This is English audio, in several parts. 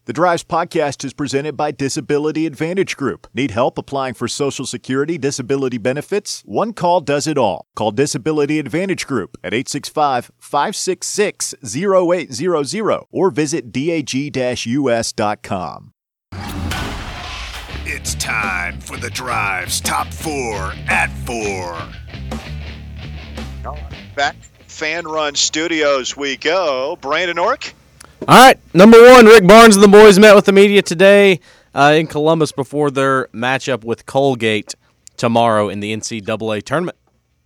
The Drives podcast is presented by Disability Advantage Group. Need help applying for Social Security disability benefits? One call does it all. Call Disability Advantage Group at 865-566-0800 or visit dag-us.com. It's time for The Drive's Top 4 at 4. Back Fan Run Studios we go. Brandon Ork. All right, number one, Rick Barnes and the boys met with the media today in Columbus before their matchup with Colgate tomorrow in the NCAA tournament.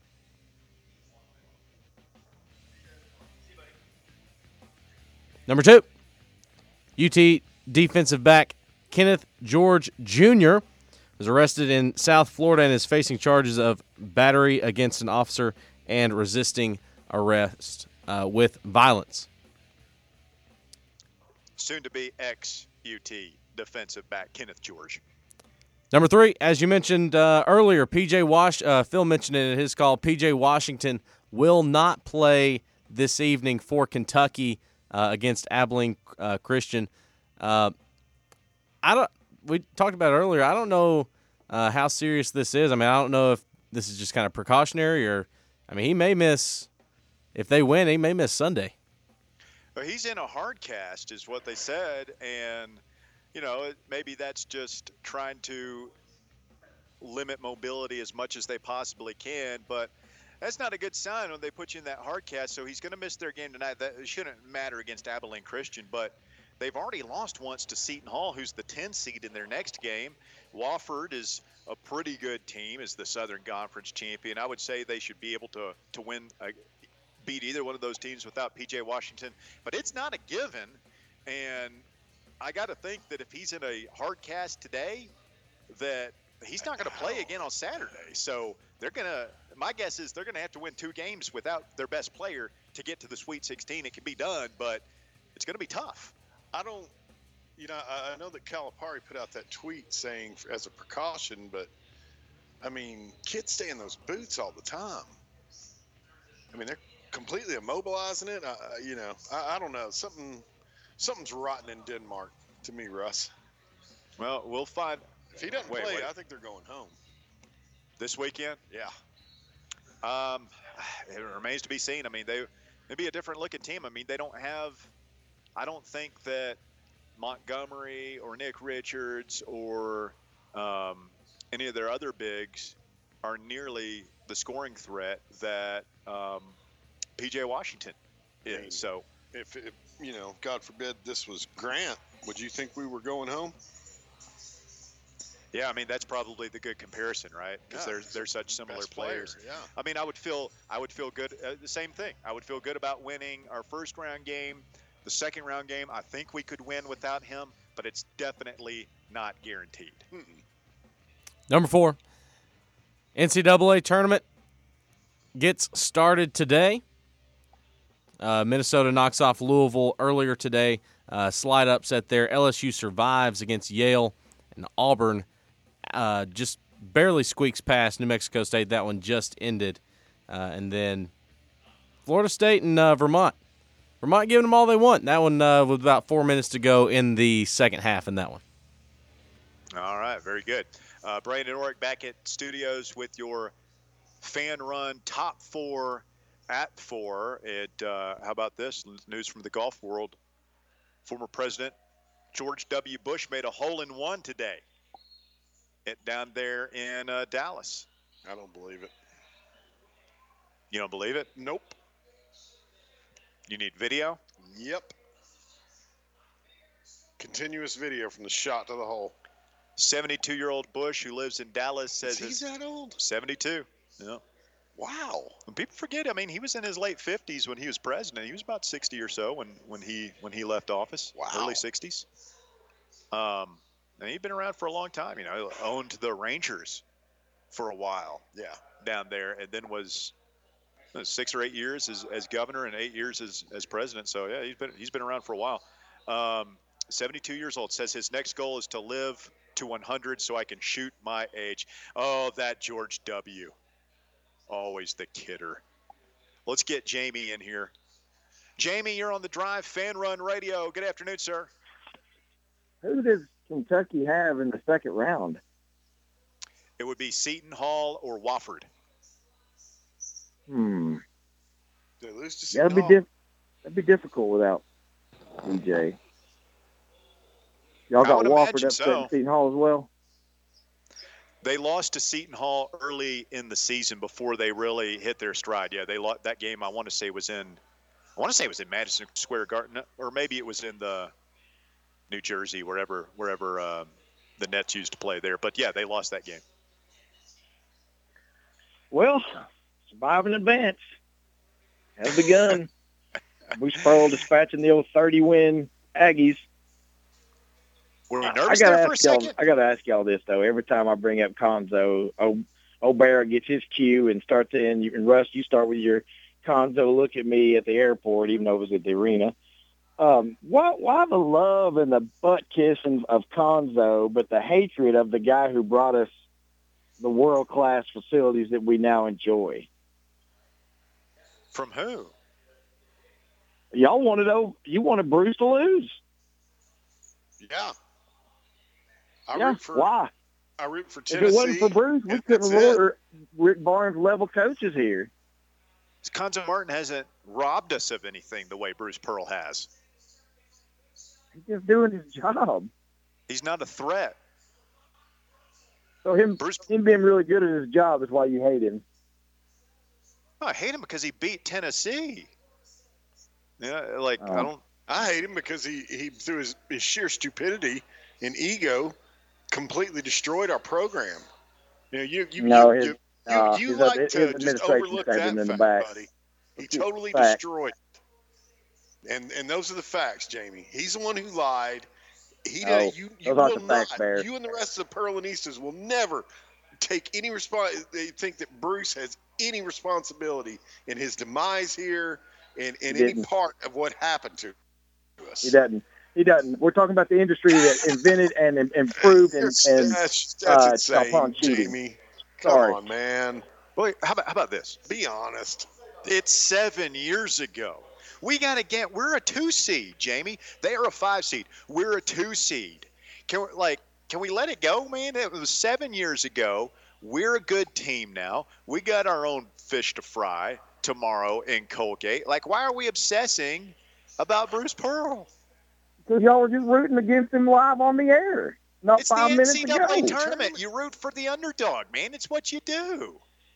Number two, UT defensive back Kenneth George Jr. was arrested in South Florida and is facing charges of battery against an officer and resisting arrest with violence. Soon-to-be ex-UT defensive back Kenneth George. Number three, as you mentioned earlier, Phil mentioned it in his call, P.J. Washington will not play this evening for Kentucky against Abilene Christian. We talked about it earlier. I don't know how serious this is. I mean, I don't know if this is just kind of precautionary or, I mean, he may miss, if they win, he may miss Sunday. Well, he's in a hard cast is what they said, and, you know, maybe that's just trying to limit mobility as much as they possibly can, but that's not a good sign when they put you in that hard cast, so he's going to miss their game tonight. That shouldn't matter against Abilene Christian, but they've already lost once to Seton Hall, who's the 10 seed in their next game. Wofford is a pretty good team as the Southern Conference champion. I would say they should be able to win beat either one of those teams without P.J. Washington, but it's not a given, and I got to think that if he's in a hard cast today, that he's not going to play again on Saturday. So my guess is they're going to have to win 2 games without their best player to get to the Sweet 16. It can be done, but it's going to be tough. I know that Calipari put out that tweet saying as a precaution, but I mean, kids stay in those boots all the time. I mean, they're completely immobilizing it. I don't know. Something's rotten in Denmark to me, Russ. Well, we'll find. If he doesn't play, I think they're going home this weekend. Yeah. It remains to be seen. I mean, they'd be a different looking team. I mean, they don't have. I don't think that Montgomery or Nick Richards or any of their other bigs are nearly the scoring threat that P.J. Washington is. I mean, so if God forbid this was Grant, would you think we were going home? Yeah, I mean that's probably the good comparison, right? Because they're such similar players. Yeah. I mean, I would feel good. The same thing. I would feel good about winning our first round game. The second round game, I think we could win without him, but it's definitely not guaranteed. Number 4, NCAA tournament gets started today. Minnesota knocks off Louisville earlier today. Slight upset there. LSU survives against Yale, and Auburn just barely squeaks past New Mexico State. That one just ended. And then Florida State and Vermont. Vermont giving them all they want. That one with about 4 minutes to go in the second half in that one. All right, very good. Brandon Ork back at studios with your Fan Run Top 4 at 4. How about this? News from the golf world. Former President George W. Bush made a hole-in-one today down there in Dallas. I don't believe it. You don't believe it? Nope. You need video? Yep. Continuous video from the shot to the hole. 72-year-old Bush who lives in Dallas says he's that old? 72. Yeah. Wow. When people forget, I mean, he was in his late 50s when he was president. He was about 60 or so when he left office. Wow. Early 60s. And he'd been around for a long time. You know, he owned the Rangers for a while. Yeah. Down there, and then was 6 or 8 years as governor and 8 years as president. So yeah, he's been around for a while. 72 years old, says his next goal is to live to 100 so I can shoot my age. Oh, that George W. Always the kidder. Let's get Jamie in here. Jamie, you're on the Drive Fan Run Radio. Good afternoon, sir. Who does Kentucky have in the second round? It would be Seton Hall or Wofford. They lose to Seton Hall. That'd be difficult without DJ. Y'all got Wofford upsetting Seton Hall as well? They lost to Seton Hall early in the season before they really hit their stride. Yeah, they lost that game. I want to say it was in Madison Square Garden, or maybe it was in the New Jersey, wherever the Nets used to play there. But yeah, they lost that game. Well, survive in advance has begun. Bruce Pearl dispatching the old 30-win Aggies. Were you nervous there for a second? I got to ask y'all this, though. Every time I bring up Conzo, O'Bear gets his cue and starts in. And Russ, you start with your Conzo look at me at the airport, even though it was at the arena. Why the love and the butt kissing of Conzo, but the hatred of the guy who brought us the world-class facilities that we now enjoy? From who? Y'all wanted Bruce to lose. Yeah. Why? I root for Tennessee. If it wasn't for Bruce, we couldn't have Rick Barnes level coaches here. Conzo Martin hasn't robbed us of anything the way Bruce Pearl has. He's just doing his job. He's not a threat. So him being really good at his job is why you hate him. No, I hate him because he beat Tennessee. Yeah, I hate him because he through his sheer stupidity and ego completely destroyed our program. You like to just overlook that fact, buddy. He totally destroyed it. And those are the facts, Jamie. He's the one who lied. You will not. You and the rest of the Pearlanistas will never take any they think that Bruce has any responsibility in his demise here and any part of what happened to us. He doesn't. We're talking about the industry that invented and improved that's insane, Jamie. Come on, man. Boy, how about this? Be honest. It's 7 years ago. We're a 2 seed, Jamie. They are a 5 seed. We're a 2 seed. Can we let it go, man? It was 7 years ago. We're a good team now. We got our own fish to fry tomorrow in Colgate. Why are we obsessing about Bruce Pearl? Because y'all were just rooting against him live on the air. It's 5 minutes ago. It's the NCAA tournament. You root for the underdog, man. It's what you do.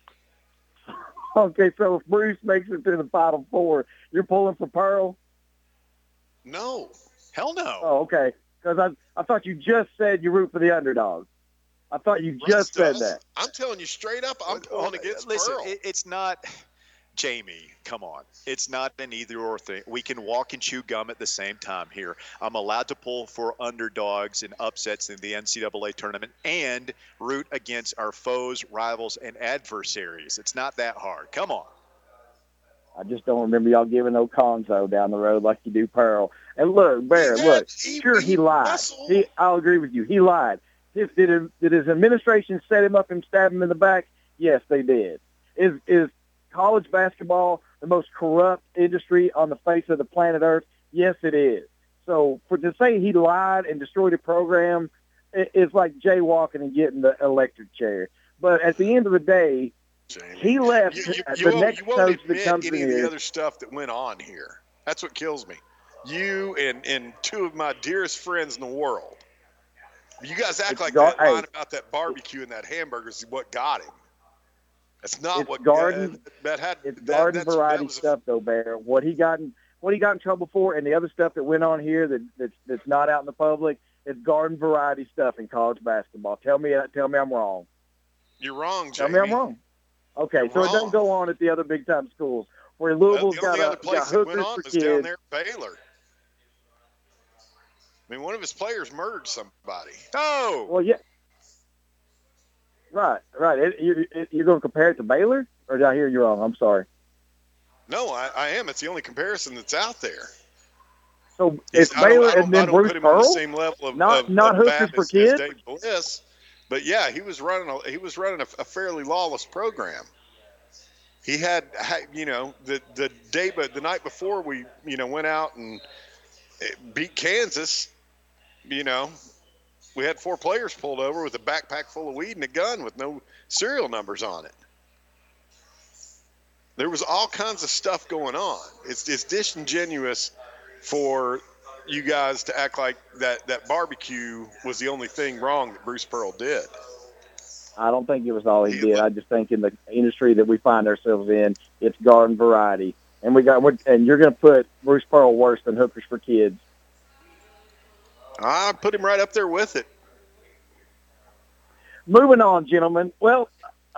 Okay, so if Bruce makes it to the Final Four, you're pulling for Pearl? No. Hell no. Oh, okay. Because I thought you just said you root for the underdog. I thought you just said that. I'm telling you straight up, I'm pulling against Pearl. It's not... Jamie, come on. It's not an either-or thing. We can walk and chew gum at the same time here. I'm allowed to pull for underdogs and upsets in the NCAA tournament and root against our foes, rivals, and adversaries. It's not that hard. Come on. I just don't remember y'all giving no Conzo down the road like you do Pearl. And look, Bear, sure he lied. I'll agree with you. He lied. Did his administration set him up and stab him in the back? Yes, they did. Is college basketball the most corrupt industry on the face of the planet Earth? Yes, it is. So to say he lied and destroyed a program is like jaywalking and getting the electric chair. But at the end of the day, Jamie, he left the next coach that comes in here. You won't admit any of the other stuff that went on here. That's what kills me. You and two of my dearest friends in the world. You guys act like that line about that barbecue and that hamburger is what got him. That's not what garden. It's garden variety stuff, though, Bear. What he got in trouble for, and the other stuff that went on here that's not out in the public, it's garden variety stuff in college basketball. Tell me I'm wrong. You're wrong, Jamie. Tell me I'm wrong. Okay, You're wrong. It doesn't go on at the other big time schools where Louisville's got hookers for kids. Down there at Baylor. I mean, one of his players murdered somebody. Oh, well, yeah. Right. You're going to compare it to Baylor? Or did I hear you wrong? I'm sorry. No, I am. It's the only comparison that's out there. So it's Baylor and then Bruce Pearl? The same level of not hookers for kids? Dave Bliss, but yeah, he was running a fairly lawless program. He had the night before we went out and beat Kansas. we had 4 players pulled over with a backpack full of weed and a gun with no serial numbers on it. There was all kinds of stuff going on. It's disingenuous for you guys to act like that barbecue was the only thing wrong that Bruce Pearl did. I don't think it was all he did. I just think in the industry that we find ourselves in, it's garden variety. And you're going to put Bruce Pearl worse than Hookers for Kids. I put him right up there with it. Moving on, gentlemen. Well,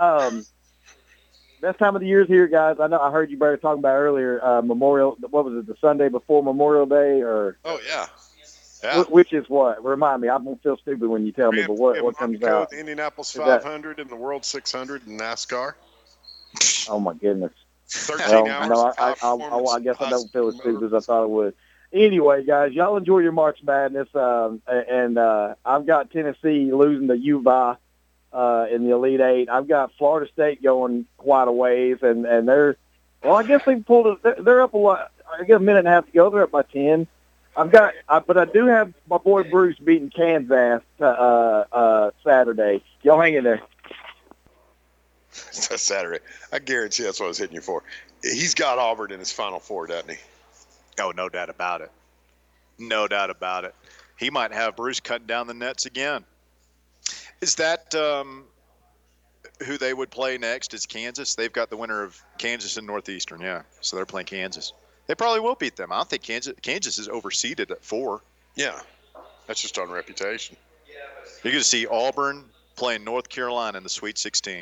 best time of the year is here, guys. I know I heard you better talking about earlier. Memorial. What was it? The Sunday before Memorial Day, or? Oh yeah. Yeah. Which is what? Remind me. I'm gonna feel stupid when you tell me. But what comes out? The Indianapolis 500 and the World 600 in NASCAR. Oh my goodness. 13 hours. No, I guess I don't feel as stupid as I thought I would. Anyway, guys, y'all enjoy your March Madness, and I've got Tennessee losing to UVA in the Elite Eight. I've got Florida State going quite a ways, and they're I guess they pulled it. They're up a lot. I guess a minute and a half to go. They're up by 10. But I do have my boy Bruce beating Kansas Saturday. Y'all hang in there. Saturday. I guarantee that's what I was hitting you for. He's got Auburn in his Final Four, doesn't he? Oh, no doubt about it. No doubt about it. He might have Bruce cutting down the nets again. Is that who they would play next? Is Kansas? They've got the winner of Kansas and Northeastern, yeah. So they're playing Kansas. They probably will beat them. I don't think Kansas is overseeded at 4. Yeah, that's just on reputation. You're going to see Auburn playing North Carolina in the Sweet 16.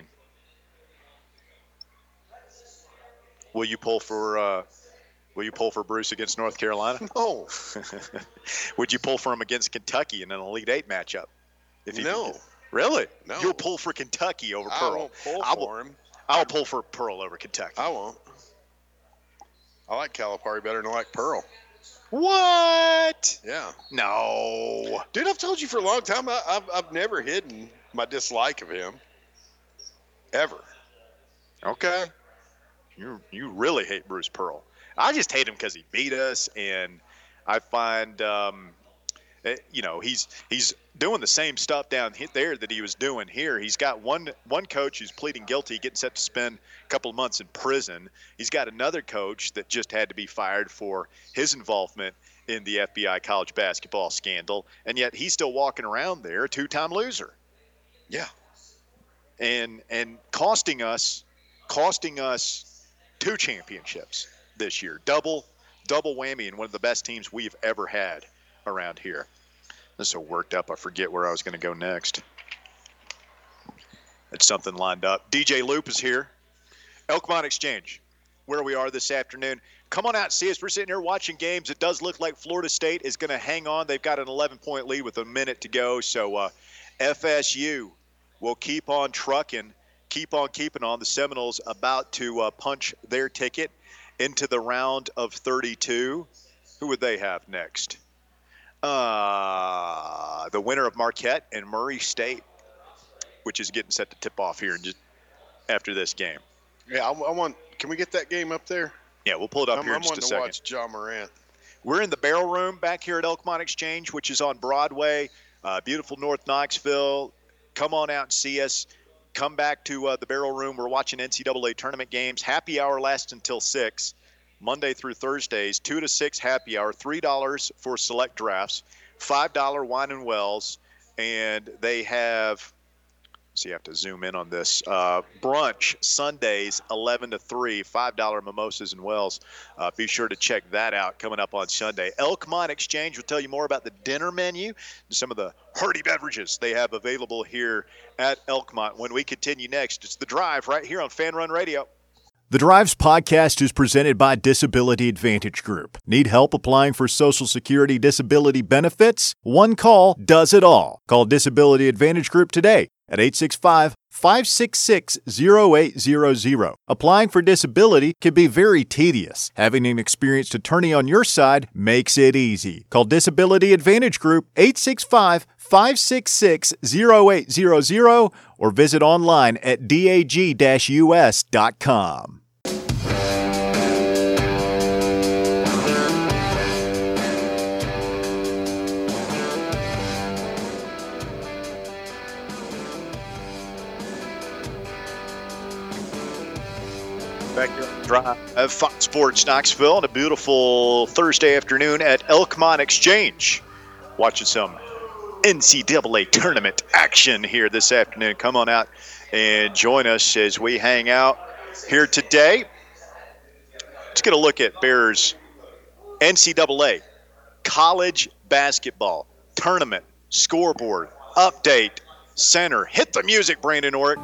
Will you pull for Bruce against North Carolina? No. Would you pull for him against Kentucky in an Elite Eight matchup? No. Really? No. You'll pull for Kentucky over Pearl. I won't pull for him. I'll pull for Pearl over Kentucky. I won't. I like Calipari better than I like Pearl. What? Yeah. No. Dude, I've told you for a long time, I've never hidden my dislike of him. Ever. Okay. You really hate Bruce Pearl. I just hate him because he beat us, and I find he's doing the same stuff down there that he was doing here. He's got one coach who's pleading guilty, getting set to spend a couple of months in prison. He's got another coach that just had to be fired for his involvement in the FBI college basketball scandal, and yet he's still walking around there, a 2-time loser. Yeah. And costing us 2 championships this year. Double whammy in one of the best teams we've ever had around here. I'm so worked up, I forget where I was going to go next. It's something lined up. DJ Loop is here. Elkmont Exchange, where we are this afternoon. Come on out and see us. We're sitting here watching games. It does look like Florida State is going to hang on. They've got an 11-point lead with a minute to go. So FSU will keep on trucking, keep on keeping on. The Seminoles about to punch their ticket into the round of 32. Who would they have next? The winner of Marquette and Murray State, which is getting set to tip off here just after this game. Yeah, I want. Can we get that game up there? Yeah, we'll pull it up here in just a second. I'm wanting to watch John Morant. We're in the Barrel Room back here at Elkmont Exchange, which is on Broadway, beautiful North Knoxville. Come on out and see us. Come back to the Barrel Room. We're watching NCAA tournament games. Happy hour lasts until 6. Monday through Thursdays, 2 to 6 happy hour, $3 for select drafts, $5 wine and wells, and they have, so you have to zoom in on this, brunch Sundays 11 to 3, $5 mimosas and wells. Be sure to check that out coming up on Sunday. Elkmont Exchange will tell you more about the dinner menu and some of the hearty beverages they have available here at Elkmont. When we continue next, it's The Drive right here on Fan Run Radio. The Drives podcast is presented by Disability Advantage Group. Need help applying for Social Security disability benefits? One call does it all. Call Disability Advantage Group today at 865-566-0800. Applying for disability can be very tedious. Having an experienced attorney on your side makes it easy. Call Disability Advantage Group 865-566-0800 or visit online at dag-us.com. Back here on the drive, Fox Sports Knoxville on a beautiful Thursday afternoon at Elkmont Exchange. Watching some NCAA tournament action here this afternoon. Come on out and join us as we hang out here today. Let's get a look at Bears NCAA college basketball tournament scoreboard update center. Hit the music, Brandon Orrick.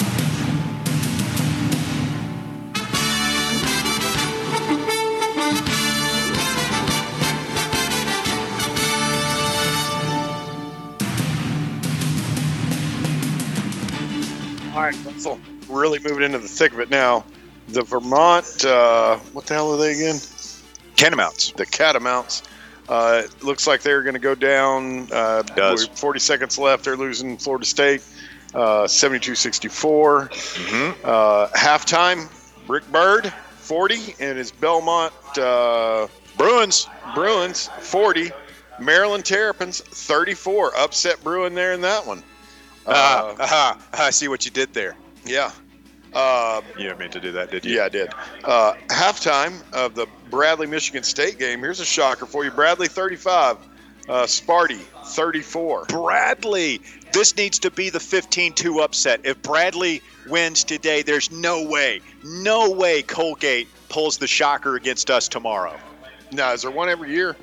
All right, Russell, really moving into the thick of it now. The Vermont, what the hell are they again? Catamounts. The Catamounts. It looks like they're going to go down. Does. 40 seconds left. They're losing Florida State, 72-64. Halftime, Rick Bird, 40, and his Belmont Bruins, 40. Maryland Terrapins, 34. Upset Bruin there in that one. I see what you did there. Yeah. You didn't mean to do that, did you? Yeah, I did. Halftime of the Bradley-Michigan State game. Here's a shocker for you. Bradley, 35. Sparty, 34. Bradley. This needs to be the 15-2 upset. If Bradley wins today, there's no way Colgate pulls the shocker against us tomorrow. Now, is there one every year?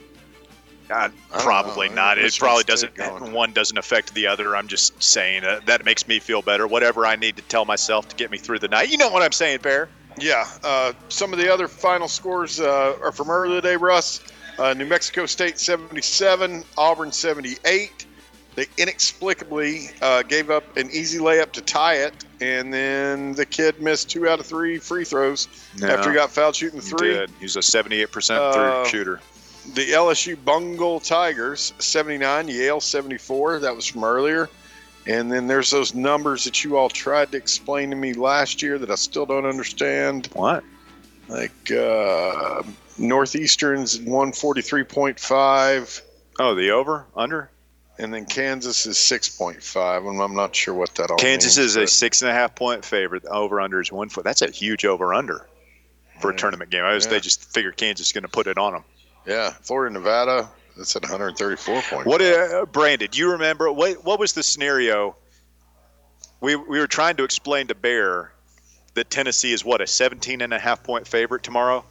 Probably not. It probably doesn't. One doesn't affect the other. I'm just saying that makes me feel better. Whatever I need to tell myself to get me through the night. You know what I'm saying, Bear? Yeah. Some of the other final scores are from earlier today, Russ. New Mexico State 77, Auburn 78. They inexplicably gave up an easy layup to tie it, and then the kid missed 2 out of 3 free throws after he got fouled shooting the 3. He did. He's a 78% shooter. The LSU Bungle Tigers, 79, Yale 74. That was from earlier. And then there's those numbers that you all tried to explain to me last year that I still don't understand. What? Like Northeastern's 143.5. Oh, the over? Under? And then Kansas is 6.5. And I'm not sure what that all means. Kansas is a 6.5-point favorite. The over-under is 1 foot. That's a huge over-under for a tournament game. They just figured Kansas is going to put it on them. Yeah, Florida, Nevada, that's at 134 points. What, Brandon, do you remember, what was the scenario? We were trying to explain to Bear that Tennessee is, a 17.5-point favorite tomorrow?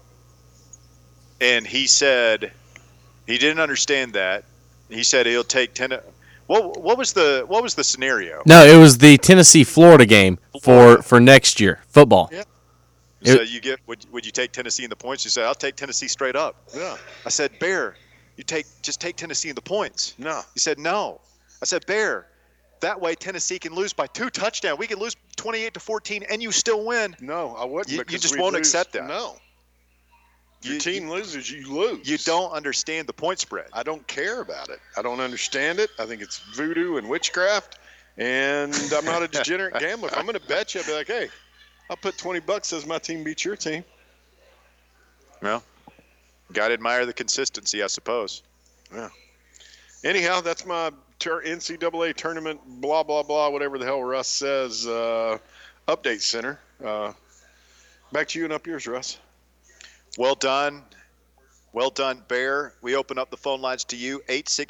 And he said he didn't understand that. He said he'll take 10. What was the scenario? No, it was the Tennessee-Florida game for next year, football. Yeah. So would you take Tennessee in the points? You said, I'll take Tennessee straight up. Yeah. I said, Bear, just take Tennessee in the points. No. He said, no. I said, Bear, that way Tennessee can lose by 2 touchdowns. We can lose 28-14 and you still win. No, I wouldn't. You just won't accept that. No. Your team loses, you lose. You don't understand the point spread. I don't care about it. I don't understand it. I think it's voodoo and witchcraft, and I'm not a degenerate gambler. If I'm going to bet you, I'll be like, hey, I'll put $20 as my team beats your team. Well, got to admire the consistency, I suppose. Yeah. Anyhow, that's my NCAA tournament, blah, blah, blah, whatever the hell Russ says, update center. Back to you and up yours, Russ. Well done. Well done, Bear. We open up the phone lines to you.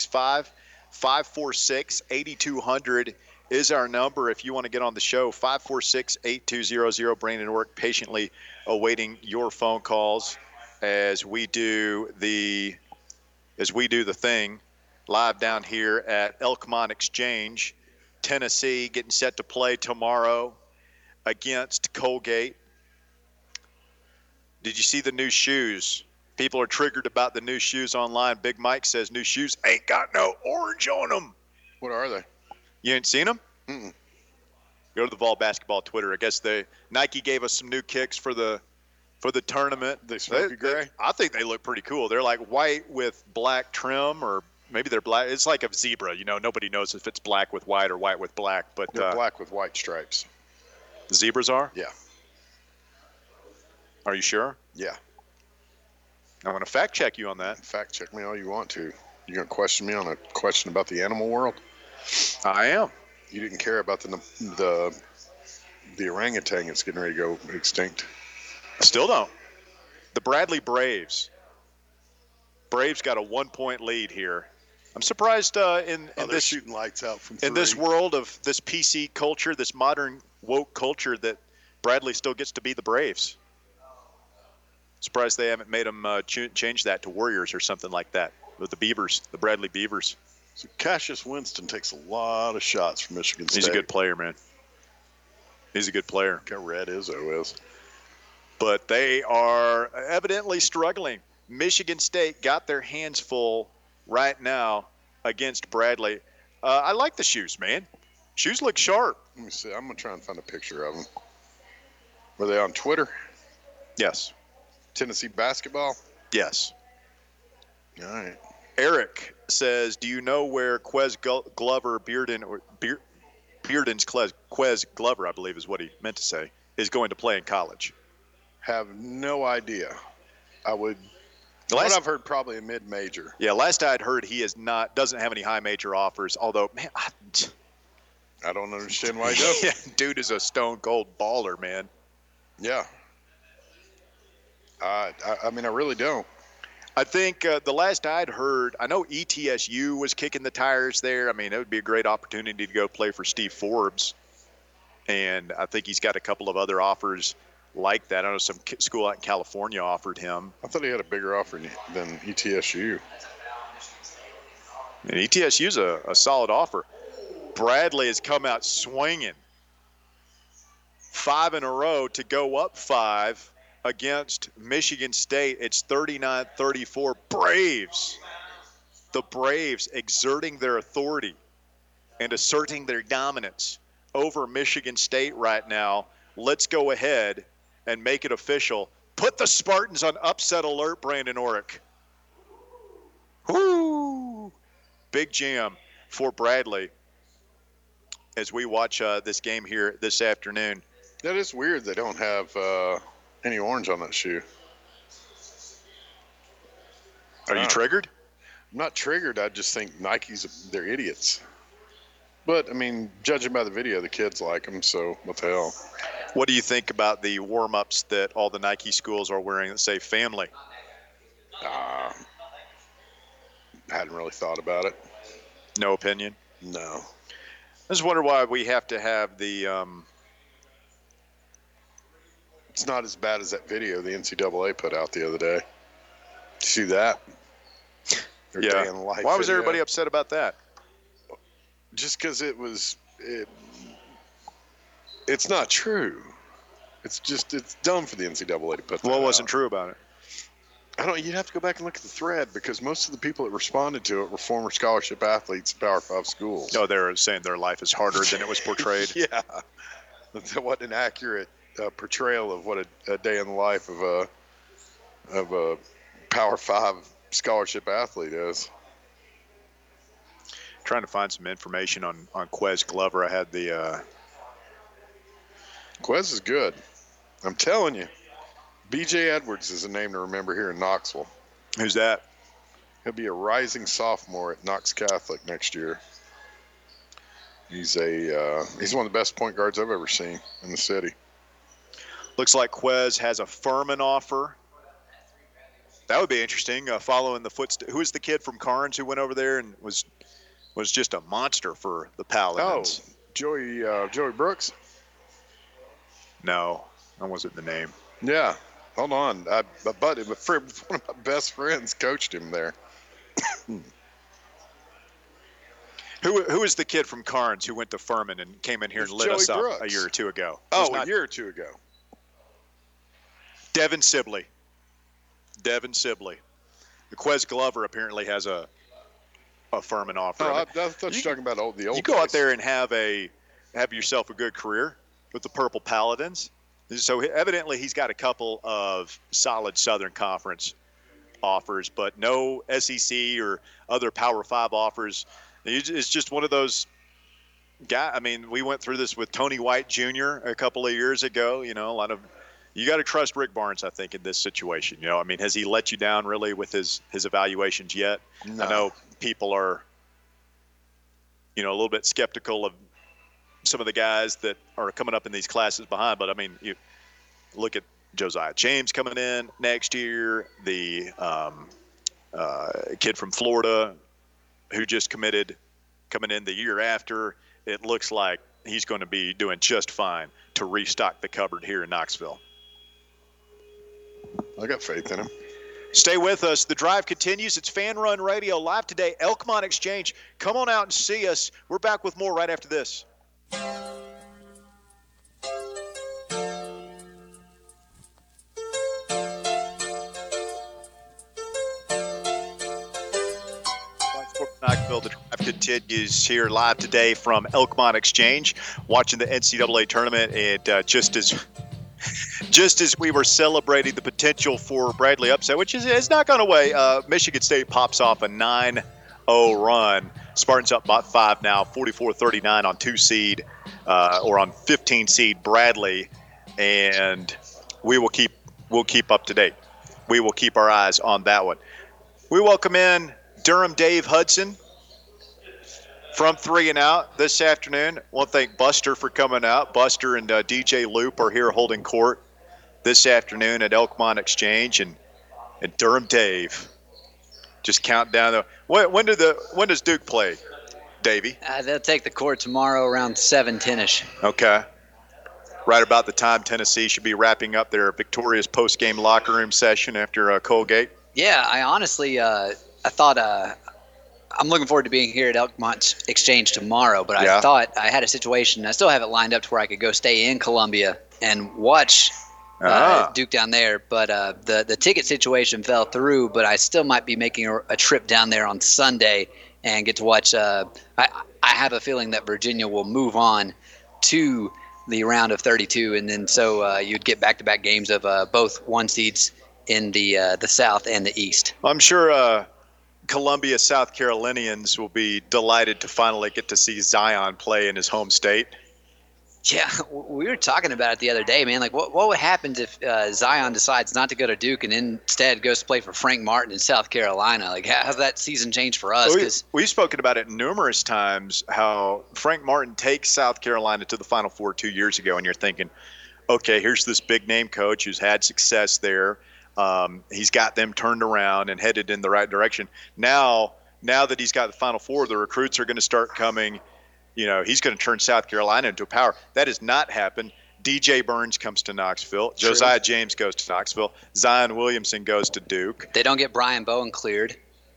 865-546-8200 is our number if you want to get on the show. 546-8200. Brandon Orrick patiently awaiting your phone calls as we do the thing live down here at Elkmont Exchange. Tennessee getting set to play tomorrow against Colgate. Did you see the new shoes? People are triggered about the new shoes online. Big Mike says new shoes ain't got no orange on them. What are they? You ain't seen them? Mm-mm. Go to the Vol Basketball Twitter. I guess Nike gave us some new kicks for the tournament. They smoky gray? I think they look pretty cool. They're like white with black trim, or maybe they're black. It's like a zebra. Nobody knows if it's black with white or white with black. But they're black with white stripes. The zebras are? Yeah. Are you sure? Yeah. I'm going to fact check you on that. Fact check me all you want to. You going to question me on a question about the animal world? I am. You didn't care about the orangutan that's getting ready to go extinct. Still don't. The Bradley Braves. Braves got a 1-point lead here. I'm surprised in this shooting lights out from 3. In this world of this PC culture, this modern woke culture, that Bradley still gets to be the Braves. Surprised they haven't made them change that to Warriors or something like that with the Beavers, the Bradley Beavers. So Cassius Winston takes a lot of shots from Michigan State. He's a good player, man. He's a good player. Look how red Izzo is. But they are evidently struggling. Michigan State got their hands full right now against Bradley. I like the shoes, man. Shoes look sharp. Let me see. I'm going to try and find a picture of them. Were they on Twitter? Yes. Tennessee basketball? Yes. All right. Eric says, do you know where Quez Glover, Bearden's Quez Glover, I believe is what he meant to say, is going to play in college? Have no idea. What I've heard, probably a mid-major. Yeah, last I'd heard he doesn't have any high major offers, although, man, I don't understand why he doesn't. Yeah, dude is a stone cold baller, man. Yeah. I mean, I really don't. I think the last I'd heard, I know ETSU was kicking the tires there. I mean, it would be a great opportunity to go play for Steve Forbes. And I think he's got a couple of other offers like that. I know some school out in California offered him. I thought he had a bigger offer than ETSU. And ETSU's a solid offer. Bradley has come out swinging 5 in a row to go up 5 against Michigan State. It's 39-34. Braves. The Braves exerting their authority and asserting their dominance over Michigan State right now. Let's go ahead and make it official. Put the Spartans on upset alert, Brandon Orick. Woo! Big jam for Bradley as we watch this game here this afternoon. That is weird they don't have any orange on that shoe. Are you triggered? I'm not triggered. I just think they're idiots. But, I mean, judging by the video, the kids like them, so what the hell. What do you think about the warm-ups that all the Nike schools are wearing that say family? I hadn't really thought about it. No opinion? No. I just wonder why we have to have the It's not as bad as that video the NCAA put out the other day. Did you see that? Their day in life Why was video. everybody upset about that? Just because it's not true. It's dumb for the NCAA to put that What wasn't out. true about it? You'd have to go back and look at the thread because most of the people that responded to it were former scholarship athletes at Power 5 schools. Oh, they're saying their life is harder than it was portrayed. Yeah. That wasn't an accurate portrayal of what a day in the life of a Power 5 scholarship athlete is. Trying to find some information on Quez Glover. I had the Quez is good. I'm telling you. B.J. Edwards is a name to remember here in Knoxville. Who's that? He'll be a rising sophomore at Knox Catholic next year. He's one of the best point guards I've ever seen in the city. Looks like Quez has a Furman offer. That would be interesting. Following the footsteps. Who is the kid from Carnes who went over there and was just a monster for the Paladins? Oh, Joey Brooks? No, that wasn't the name. Yeah. Hold on. One of my best friends coached him there. Who is the kid from Carnes who went to Furman and came in here and lit Joey us up Brooks. a year or two ago? A year or two ago. Devin Sibley. The Quez Glover apparently has a Furman offer. Oh, I thought you were talking about the old You go out days. there and have yourself a good career with the Purple Paladins. So evidently he's got a couple of solid Southern Conference offers, but no SEC or other Power 5 offers. It's just one of those guys. I mean, we went through this with Tony White Jr. a couple of years ago. You know, you got to trust Rick Barnes, I think, in this situation. You know, I mean, has he let you down really with his evaluations yet? No. I know people are, a little bit skeptical of some of the guys that are coming up in these classes behind, but I mean, you look at Josiah James coming in next year, the kid from Florida who just committed coming in the year after. It looks like he's going to be doing just fine to restock the cupboard here in Knoxville. I got faith in him. Stay with us. The drive continues. It's Fan Run Radio live today, Elkmont Exchange. Come on out and see us. We're back with more right after this. Knoxville, the drive continues here live today from Elkmont Exchange, watching the NCAA tournament. And just as we were celebrating the potential for Bradley upset, which is not gone away, Michigan State pops off a 9-0 run. Spartans up by 5 now, 44-39 on 2 seed or on 15 seed Bradley, and we'll keep up to date. We will keep our eyes on that one. We welcome in Durham Dave Hudson from 3 and Out this afternoon. I want to thank Buster for coming out. Buster and DJ Loop are here holding court this afternoon at Elkmont Exchange, and Durham Dave just count down. When does Duke play, Davey? They'll take the court tomorrow around 7:10ish. Okay. Right about the time Tennessee should be wrapping up their victorious post-game locker room session after Colgate. Yeah, I honestly I thought I'm looking forward to being here at Elkmont Exchange tomorrow, but I thought I had a situation. I still have it lined up to where I could go stay in Columbia and watch Duke down there, but the ticket situation fell through, but I still might be making a trip down there on Sunday and get to watch. I have a feeling that Virginia will move on to the round of 32, and then so you'd get back-to-back games of both 1 seeds in the South and the East. I'm sure Columbia South Carolinians will be delighted to finally get to see Zion play in his home state. Yeah, we were talking about it the other day, man. Like, what would happen if Zion decides not to go to Duke and instead goes to play for Frank Martin in South Carolina? Like, how's that season changed for us? We've spoken about it numerous times, how Frank Martin takes South Carolina to the Final Four 2 years ago, and you're thinking, okay, here's this big-name coach who's had success there. He's got them turned around and headed in the right direction. Now that he's got the Final Four, the recruits are going to start coming. You know, he's going to turn South Carolina into a power. That has not happened. DJ Burns comes to Knoxville. True. Josiah James goes to Knoxville. Zion Williamson goes to Duke. They don't get Brian Bowen cleared.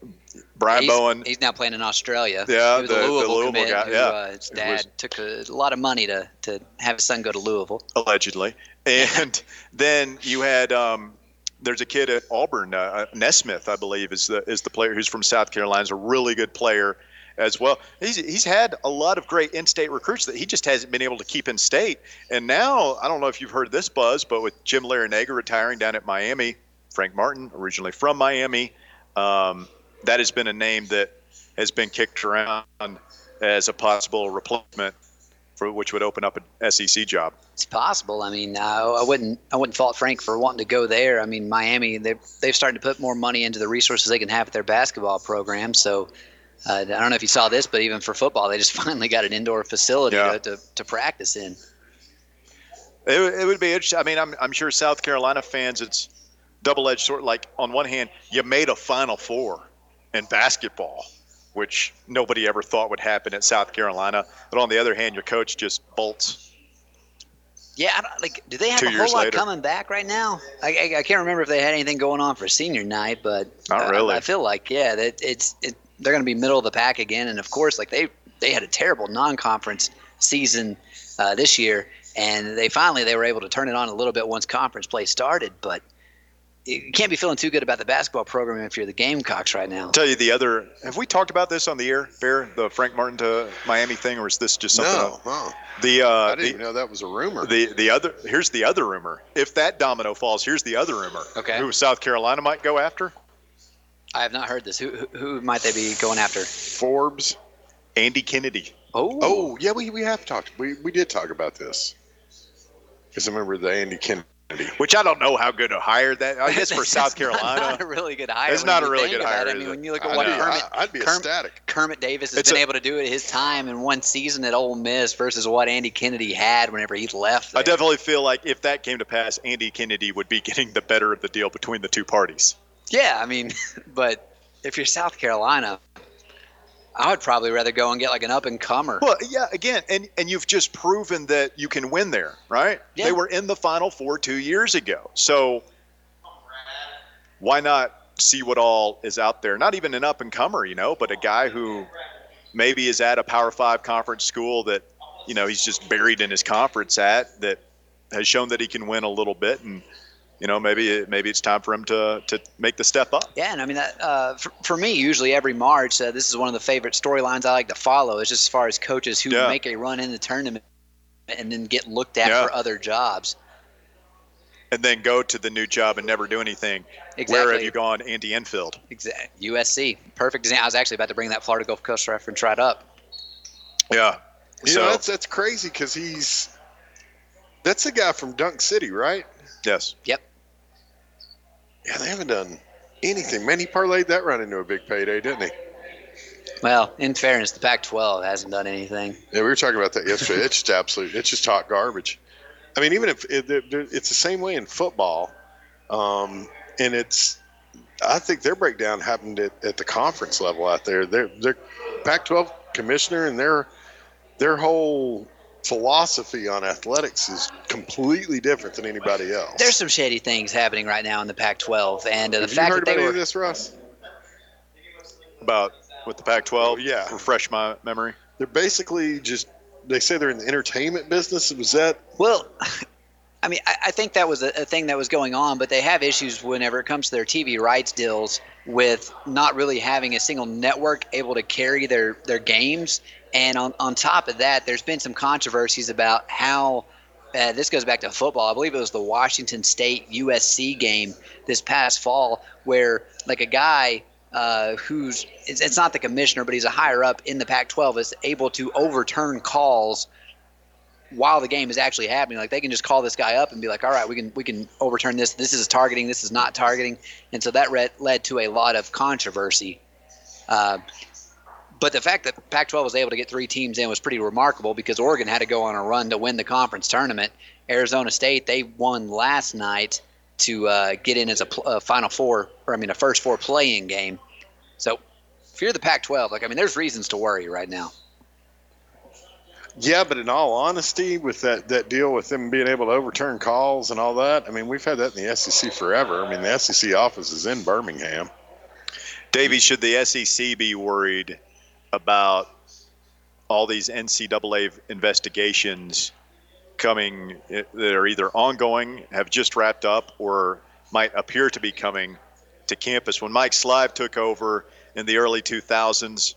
He's now playing in Australia. Yeah, he was a Louisville commit guy. Who, his dad took a lot of money to have his son go to Louisville. Allegedly. And then you had there's a kid at Auburn, Nesmith, I believe, is the player who's from South Carolina. He's a really good player as well. He's had a lot of great in-state recruits that he just hasn't been able to keep in state. And now, I don't know if you've heard this buzz, but with Jim Larinaga retiring down at Miami, Frank Martin, originally from Miami, that has been a name that has been kicked around as a possible replacement for which would open up an SEC job. It's possible. I mean, I wouldn't fault Frank for wanting to go there. I mean, Miami, they've started to put more money into the resources they can have at their basketball program. So I don't know if you saw this, but even for football, they just finally got an indoor facility to practice in. It would be interesting. I mean, I'm sure South Carolina fans, it's double-edged sword. Like, on one hand, you made a Final Four in basketball, which nobody ever thought would happen at South Carolina. But on the other hand, your coach just bolts. Yeah, do they have a whole lot coming back right now? I can't remember if they had anything going on for senior night, but not really. I feel like, they're going to be middle of the pack again. And, of course, like they had a terrible non-conference season this year, and they were able to turn it on a little bit once conference play started. But you can't be feeling too good about the basketball program if you're the Gamecocks right now. I'll tell you have we talked about this on the air, Bear, the Frank Martin to Miami thing, or is this just something else? No. I didn't know that was a rumor. Here's the other rumor. If that domino falls, here's the other rumor. Okay. Who South Carolina might go after? I have not heard this. Who might they be going after? Forbes. Andy Kennedy. Oh yeah, we have talked. We did talk about this. Because I remember the Andy Kennedy Which I don't know how good a hire that. I guess for South Carolina, not a really good hire. It's not a really good hire. I mean, when you look at what I'd be ecstatic. Kermit Davis has been able to do at his time in one season at Ole Miss versus what Andy Kennedy had whenever he left there. I definitely feel like if that came to pass, Andy Kennedy would be getting the better of the deal between the two parties. Yeah, I mean, but if you're South Carolina, I would probably rather go and get like an up-and-comer. Well, yeah, again, and you've just proven that you can win there, right? Yeah. They were in the Final Four 2 years ago. So why not see what all is out there? Not even an up-and-comer, but a guy who maybe is at a Power 5 conference school that, he's just buried in his conference that has shown that he can win a little bit, and maybe it's time for him to make the step up. Yeah, and I mean, that, for me, usually every March, this is one of the favorite storylines I like to follow. Is just as far as coaches who make a run in the tournament and then get looked at for other jobs. And then go to the new job and never do anything. Exactly. Where have you gone, Andy Enfield? Exactly. USC. Perfect example. I was actually about to bring that Florida Gulf Coast reference right up. Yeah. That's crazy because that's the guy from Dunk City, right? Yes. Yep. Yeah, they haven't done anything. Man, he parlayed that run into a big payday, didn't he? Well, in fairness, the Pac-12 hasn't done anything. Yeah, we were talking about that yesterday. It's just hot garbage. I mean, even if it's the same way in football, and I think their breakdown happened at the conference level out there. Their Pac-12 commissioner and their whole philosophy on athletics is completely different than anybody else. There's some shady things happening right now in the Pac-12, and the fact that they Have you heard about any of this, Russ? About with the Pac-12? Yeah. Refresh my memory. They're basically they say they're in the entertainment business. Was that? Well, I mean, I think that was a thing that was going on, but they have issues whenever it comes to their TV rights deals with not really having a single network able to carry their games. And on top of that, there's been some controversies about how this goes back to football. I believe it was the Washington State USC game this past fall where like a guy who's – it's not the commissioner, but he's a higher up in the Pac-12 is able to overturn calls while the game is actually happening. Like they can just call this guy up and be like, all right, we can overturn this. This is targeting. This is not targeting. And so that led to a lot of controversy. But the fact that Pac-12 was able to get 3 teams in was pretty remarkable because Oregon had to go on a run to win the conference tournament. Arizona State, they won last night to get in as a Final Four, a first 4 play-in game. So if you're the Pac-12, there's reasons to worry right now. Yeah, but in all honesty, with that deal with them being able to overturn calls and all that, we've had that in the SEC forever. The SEC office is in Birmingham. Davey, should the SEC be worried about all these NCAA investigations coming that are either ongoing, have just wrapped up, or might appear to be coming to campus? When Mike Slive took over in the early 2000s,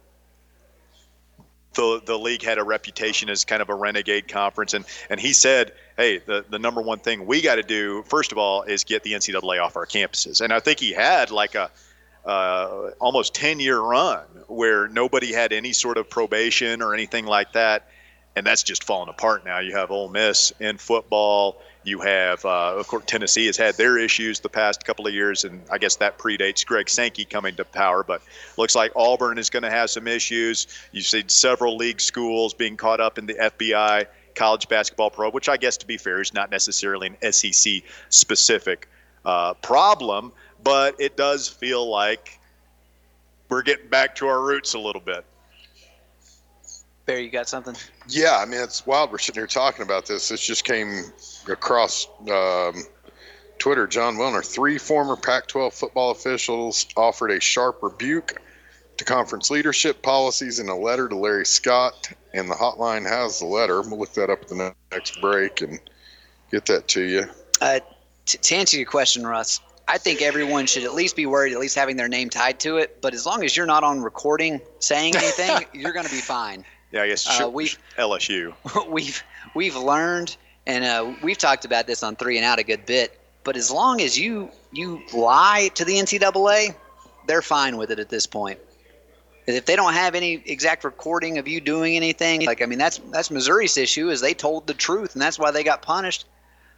the league had a reputation as kind of a renegade conference, and he said, hey, the number one thing we got to do, first of all, is get the NCAA off our campuses. And I think he had like a almost 10-year run where nobody had any sort of probation or anything like that, and that's just fallen apart now. You have Ole Miss in football. You have, of course, Tennessee has had their issues the past couple of years, and I guess that predates Greg Sankey coming to power. But looks like Auburn is going to have some issues. You've seen several league schools being caught up in the FBI college basketball probe, which I guess, to be fair, is not necessarily an SEC-specific problem, but it does feel like we're getting back to our roots a little bit. Barry, you got something? Yeah, it's wild. We're sitting here talking about this. This just came across Twitter. John Wilner, 3 former Pac-12 football officials offered a sharp rebuke to conference leadership policies in a letter to Larry Scott, and the hotline has the letter. We'll look that up at the next break and get that to you. To answer your question, Russ, I think everyone should at least be worried, at least having their name tied to it. But as long as you're not on recording saying anything, you're going to be fine. Yeah, I guess LSU. We've learned, and we've talked about this on 3 and Out a good bit. But as long as you lie to the NCAA, they're fine with it at this point. If they don't have any exact recording of you doing anything, that's Missouri's issue, is they told the truth, and that's why they got punished.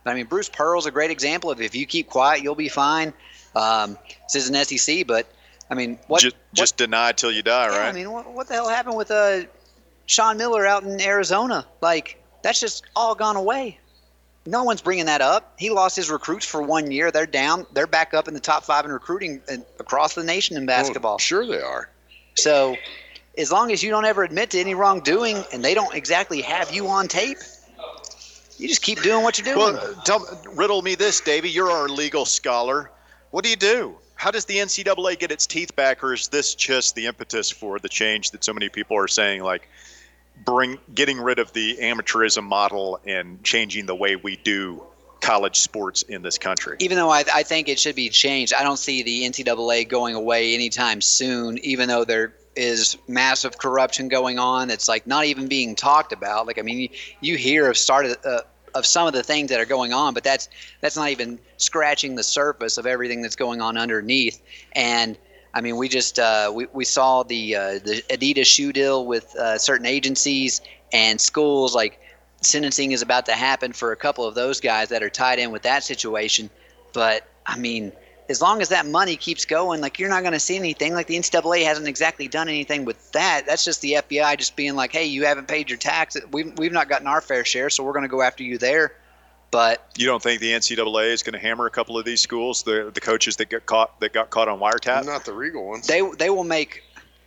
But I mean, Bruce Pearl's a great example of if you keep quiet, you'll be fine. This is an SEC, but I mean, just deny till you die, right? I mean, what the hell happened with Sean Miller out in Arizona? Like, that's just all gone away. No one's bringing that up. He lost his recruits for 1 year. They're down. They're back up in the top 5 in recruiting across the nation in basketball. Oh, sure they are. So as long as you don't ever admit to any wrongdoing and they don't exactly have you on tape, you just keep doing what you're doing. Well, riddle me this, Davey. You're our legal scholar. What do you do? How does the NCAA get its teeth back, or is this just the impetus for the change that so many people are saying, like getting rid of the amateurism model and changing the way we do college sports in this country? Even though I think it should be changed, I don't see the NCAA going away anytime soon, even though there is massive corruption going on that's like not even being talked about. Like, I mean, you hear of some of the things that are going on, but that's not even scratching the surface of everything that's going on underneath. And I mean, we just we saw the Adidas shoe deal with certain agencies and schools. Like, sentencing is about to happen for a couple of those guys that are tied in with that situation. But I mean, as long as that money keeps going, like, you're not going to see anything. Like, the NCAA hasn't exactly done anything with that. That's just the FBI just being like, hey, you haven't paid your tax. We've not gotten our fair share, so we're going to go after you there. But you don't think the NCAA is going to hammer a couple of these schools, the coaches that got caught on wiretap? Not the Regal ones. They will make.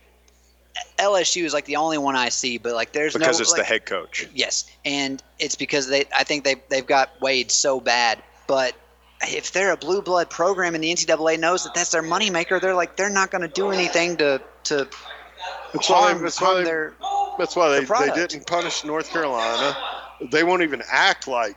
LSU is like the only one I see, but like there's because it's the head coach. Yes, and it's because I think they've got Wade so bad. But if they're a blue blood program and the NCAA knows that that's their moneymaker, they're not going to do anything to harm their. That's why they didn't punish North Carolina. They won't even act like.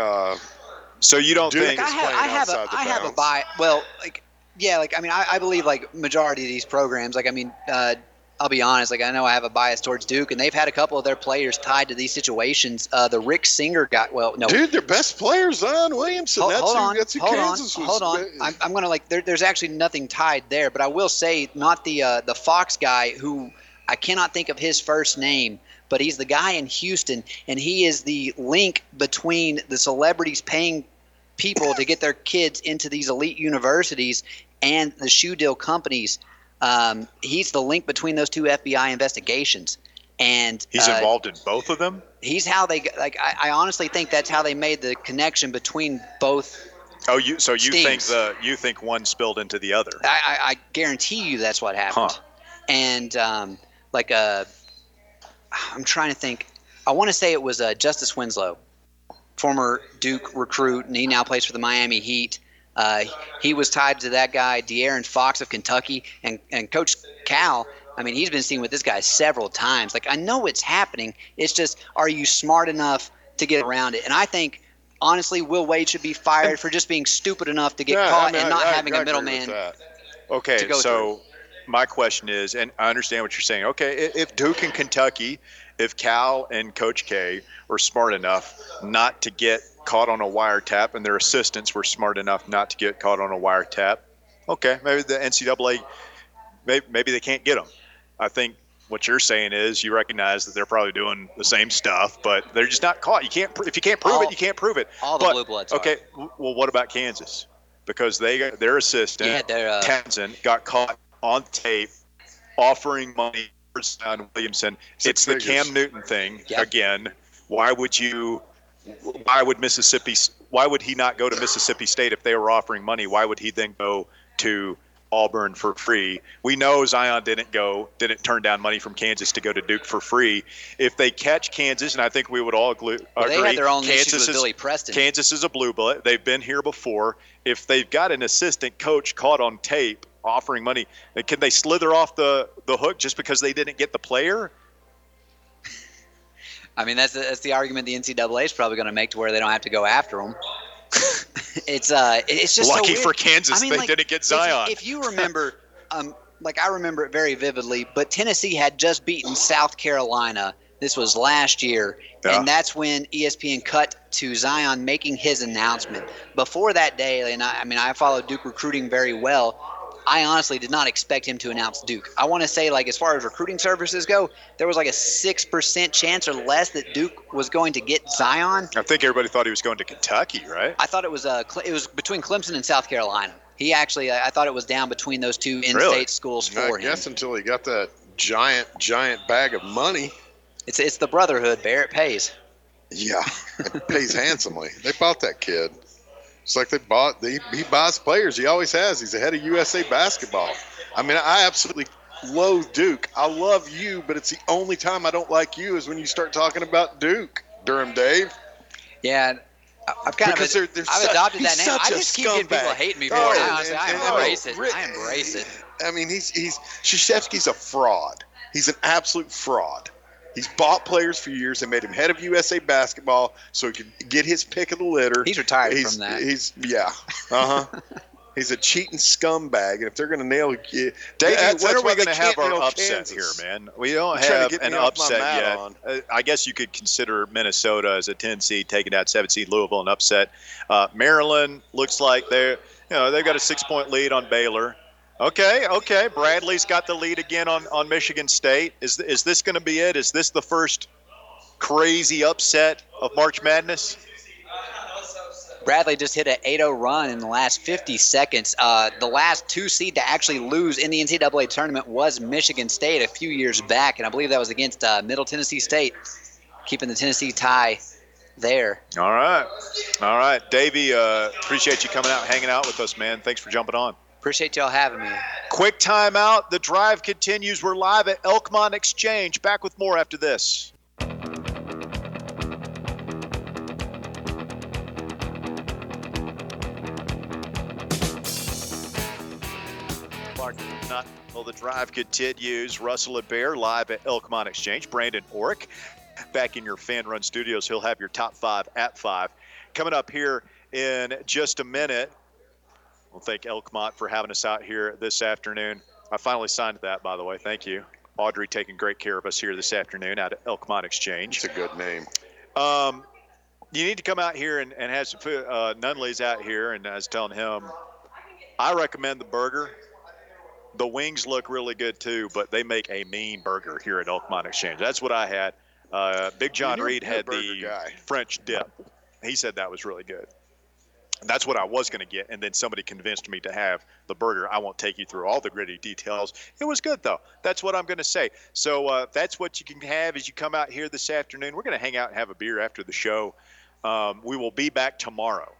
So you don't think I have a bias. Well, like, yeah, like, I mean, I believe like majority of these programs, like, I mean, I'll be honest, like, I know I have a bias towards Duke, and they've had a couple of their players tied to these situations. The Rick Singer guy, dude, their best players, Zion Williamson. That's who Kansas was. Hold on. I'm gonna like there's actually nothing tied there, but I will say not the Fox guy who I cannot think of his first name. But he's the guy in Houston, and he is the link between the celebrities paying people to get their kids into these elite universities and the shoe deal companies. He's the link between those two FBI investigations. And he's involved in both of them? He's how they – like, I honestly think that's how they made the connection between both. Oh, you think one spilled into the other? I guarantee you that's what happened. Huh. And I'm trying to think. I want to say it was Justice Winslow, former Duke recruit, and he now plays for the Miami Heat. He was tied to that guy, De'Aaron Fox of Kentucky, and Coach Cal. I mean, he's been seen with this guy several times. Like, I know it's happening. It's just, are you smart enough to get around it? And I think, honestly, Will Wade should be fired for just being stupid enough to get caught and not having a middleman. Okay, so my question is, and I understand what you're saying. Okay, if Duke and Kentucky, if Cal and Coach K were smart enough not to get caught on a wiretap and their assistants were smart enough not to get caught on a wiretap, okay, maybe the NCAA, maybe they can't get them. I think what you're saying is you recognize that they're probably doing the same stuff, but they're just not caught. If you can't prove it, you can't prove it. All the blue bloods. Okay, well, what about Kansas? Because their assistant, Townsend, got caught on tape offering money for Zion Williamson. It's the Cam Newton thing again. Why would he not go to Mississippi State if they were offering money? Why would he then go to Auburn for free? We know Zion didn't turn down money from Kansas to go to Duke for free. If they catch Kansas, and I think we would all agree, they had their own issues with Billy Preston. Kansas is a blue blood. They've been here before. If they've got an assistant coach caught on tape offering money, can they slither off the hook just because they didn't get the player? I mean, that's the argument the NCAA is probably going to make to where they don't have to go after them. It's just lucky so for Kansas they didn't get Zion. If you remember, like I remember it very vividly, but Tennessee had just beaten South Carolina. This was last year, and that's when ESPN cut to Zion making his announcement. Before that day, and I followed Duke recruiting very well. I honestly did not expect him to announce Duke. I want to say, like, as far as recruiting services go, there was like a 6% chance or less that Duke was going to get Zion. I think everybody thought he was going to Kentucky, right? I thought it was between Clemson and South Carolina. He actually, I thought it was down between those two in-state schools for him. I guess until he got that giant bag of money. It's the brotherhood, Bear. It pays. Yeah, it pays handsomely. They bought that kid. It's like he buys players. He always has. He's the head of USA basketball. I mean, I absolutely loathe Duke. I love you, but it's the only time I don't like you is when you start talking about Duke, Durham Dave. Yeah, I've adopted that name. I just keep getting people hating me for it. Honestly, I embrace it. I embrace it. I mean, Krzyzewski's a fraud. He's an absolute fraud. He's bought players for years and made him head of USA basketball so he could get his pick of the litter. He's retired from that. He's a cheating scumbag, and if they're going to nail you, Davey, when are we going to have our upset here, man? We don't have an upset yet. I guess you could consider Minnesota as a 10 seed taking out 7 seed Louisville an upset. Maryland looks like they've got a 6-point lead on Baylor. Okay. Bradley's got the lead again on Michigan State. Is this going to be it? Is this the first crazy upset of March Madness? Bradley just hit an 8-0 run in the last 50 seconds. The last 2 seed to actually lose in the NCAA tournament was Michigan State a few years back, and I believe that was against Middle Tennessee State, keeping the Tennessee tie there. All right. Davey, appreciate you coming out and hanging out with us, man. Thanks for jumping on. Appreciate y'all having me. Quick timeout. The drive continues. We're live at Elkmont Exchange. Back with more after this. Well, the drive continues. Russell and Bear live at Elkmont Exchange. Brandon Orrick back in your Fan Run studios. He'll have your top 5 at 5. Coming up here in just a minute. We'll thank Elkmont for having us out here this afternoon. I finally signed that, by the way. Thank you. Audrey taking great care of us here this afternoon out at Elkmont Exchange. It's a good name. You need to come out here and have some food. Nunley's out here, and I was telling him, I recommend the burger. The wings look really good, too, but they make a mean burger here at Elkmont Exchange. That's what I had. Big John Reed had the French dip. He said that was really good. That's what I was going to get, and then somebody convinced me to have the burger. I won't take you through all the gritty details. It was good, though. That's what I'm going to say. So that's what you can have as you come out here this afternoon. We're going to hang out and have a beer after the show. We will be back tomorrow.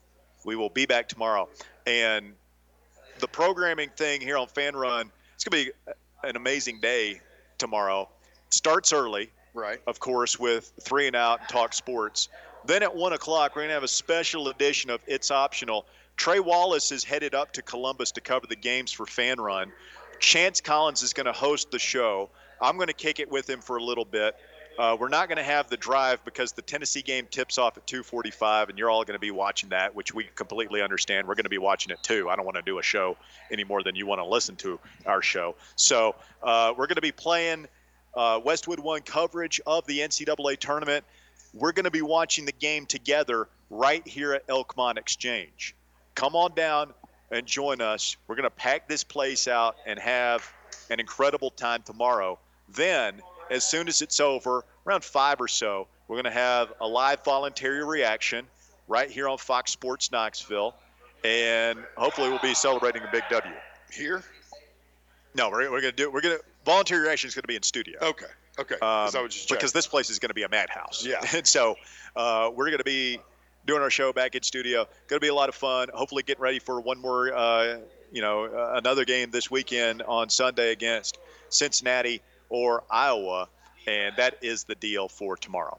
And the programming thing here on Fan Run, it's going to be an amazing day tomorrow. Starts early, right? Of course, with 3 and Out and Talk Sports. Then at 1 o'clock, we're going to have a special edition of It's Optional. Trey Wallace is headed up to Columbus to cover the games for Fan Run. Chance Collins is going to host the show. I'm going to kick it with him for a little bit. We're not going to have the drive because the Tennessee game tips off at 2:45, and you're all going to be watching that, which we completely understand. We're going to be watching it, too. I don't want to do a show any more than you want to listen to our show. So we're going to be playing Westwood One coverage of the NCAA tournament. We're going to be watching the game together right here at Elkmont Exchange. Come on down and join us. We're going to pack this place out and have an incredible time tomorrow. Then, as soon as it's over, around 5 or so, we're going to have a live voluntary reaction right here on Fox Sports Knoxville. And hopefully we'll be celebrating a big W. Here? No, voluntary reaction is going to be in studio. Okay. Because this place is going to be a madhouse. Yeah. And so we're going to be doing our show back in studio. Going to be a lot of fun. Hopefully getting ready for one more, another game this weekend on Sunday against Cincinnati or Iowa. And that is the deal for tomorrow.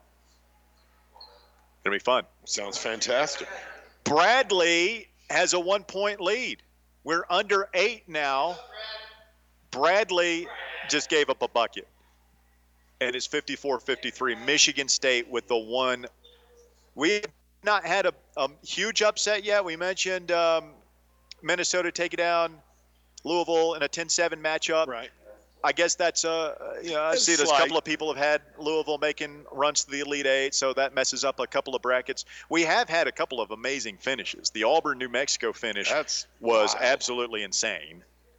Going to be fun. Sounds fantastic. Bradley has a 1-point lead. We're under 8 now. Bradley just gave up a bucket. And it's 54-53. Michigan State with the 1. We have not had a huge upset yet. We mentioned Minnesota taking down Louisville in a 10-7 matchup. Right. I guess that's I see there's a couple of people have had Louisville making runs to the Elite Eight, so that messes up a couple of brackets. We have had a couple of amazing finishes. The Auburn, New Mexico finish was absolutely insane.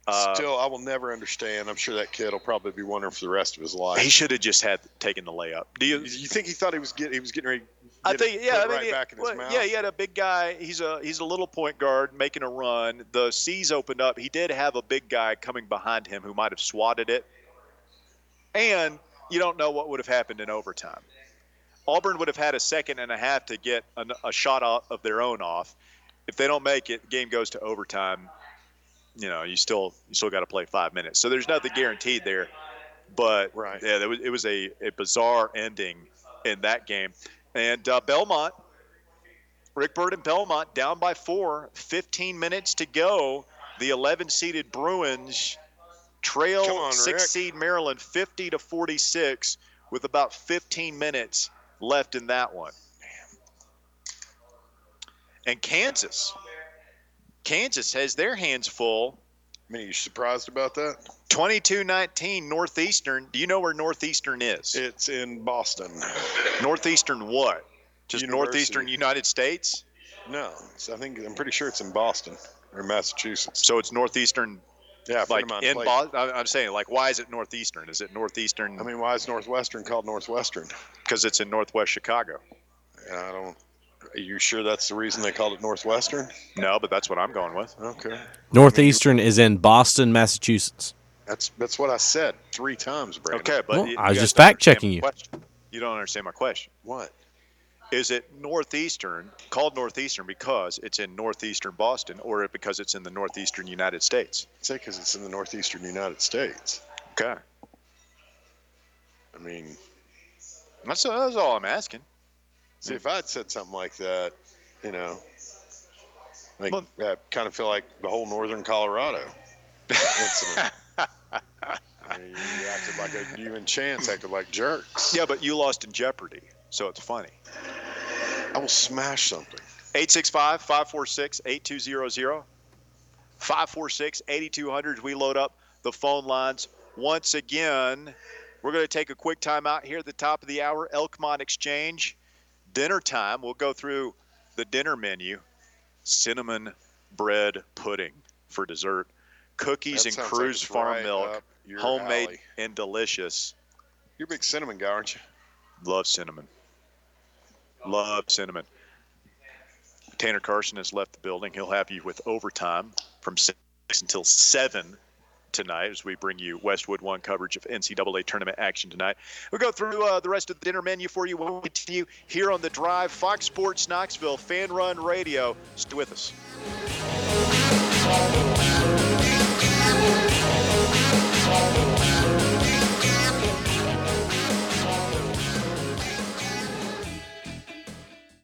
Still, I will never understand. I'm sure that kid will probably be wondering for the rest of his life. He should have just taken the layup. Do you think he thought he was getting ready? I think, yeah. I mean, back in his mouth? Yeah, he had a big guy. He's a little point guard making a run. The C's opened up. He did have a big guy coming behind him who might have swatted it. And you don't know what would have happened in overtime. Auburn would have had a second and a half to get a shot of their own off. If they don't make it, the game goes to overtime. You still got to play 5 minutes. So there's nothing guaranteed there. But yeah, it was a bizarre ending in that game. And Belmont, Rick Byrd and Belmont down by 4, 15 minutes to go. The 11-seeded Bruins trail 6-seed Maryland 50-46 with about 15 minutes left in that one. And Kansas has their hands full. I mean, are you surprised about that? 22-19 Northeastern. Do you know where Northeastern is? It's in Boston. Northeastern what? Just University. Northeastern United States? No, I'm pretty sure it's in Boston or Massachusetts. So it's Northeastern. Yeah, like in Boston. I'm saying, like, why is it Northeastern? Is it Northeastern? I mean, why is Northwestern called Northwestern? Because it's in Northwest Chicago. Are you sure that's the reason they called it Northwestern? No, but that's what I'm going with. Okay. Northeastern is in Boston, Massachusetts. That's what I said 3 times, Brandon. Okay, but well, I was just fact checking you. You don't understand my question. What? Is it Northeastern, called Northeastern because it's in Northeastern Boston, or because it's in the Northeastern United States? I'd say because it's in the Northeastern United States. Okay. I mean, that's all I'm asking. See, if I had said something like that, I kind of feel like the whole northern Colorado incident. You acted like you and Chance acted like jerks. Yeah, but you lost in Jeopardy, so it's funny. I will smash something. 865-546-8200. 546-8200. We load up the phone lines once again. We're going to take a quick time out here at the top of the hour. Elkmont Exchange. Dinner time. We'll go through the dinner menu. Cinnamon bread pudding for dessert. Cookies and Cruz Farm milk. Homemade and delicious. You're a big cinnamon guy, aren't you? Love cinnamon. Love cinnamon. Tanner Carson has left the building. He'll have you with overtime from 6 until 7 tonight as we bring you Westwood One coverage of NCAA tournament action tonight. We'll go through the rest of the dinner menu for you when we continue here on The Drive. Fox Sports Knoxville, Fan Run Radio. Stay with us.